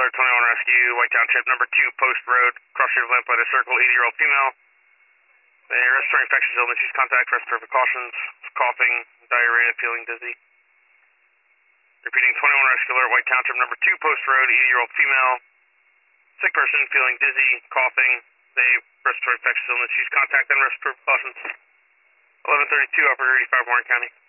Alert 21 Rescue, White Township, number 2, Post Road, cross street of Lamplighter Circle, 80-year-old female. A respiratory infectious illness, use contact, respiratory precautions, coughing, diarrhea, feeling dizzy. Repeating 21 Rescue Alert, White Township, number 2, Post Road, 80-year-old female. Sick person, feeling dizzy, coughing, a respiratory infectious illness, use contact and respiratory precautions. 1132, Operator 85, Warren County.